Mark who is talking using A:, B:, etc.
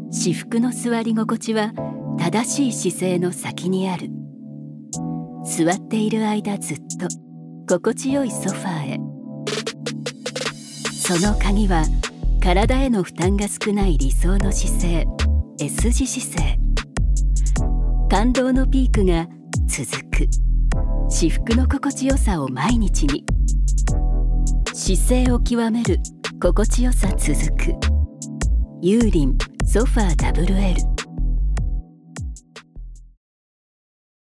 A: 至福の座り心地は正しい姿勢の先にある。座っている間ずっと心地よいソファーへ。その鍵は体への負担が少ない理想の姿勢、S 字姿勢。感動のピークが続く。至福の心地よさを毎日に。姿勢を極める心地よさ続く。ユーリンソファー WL。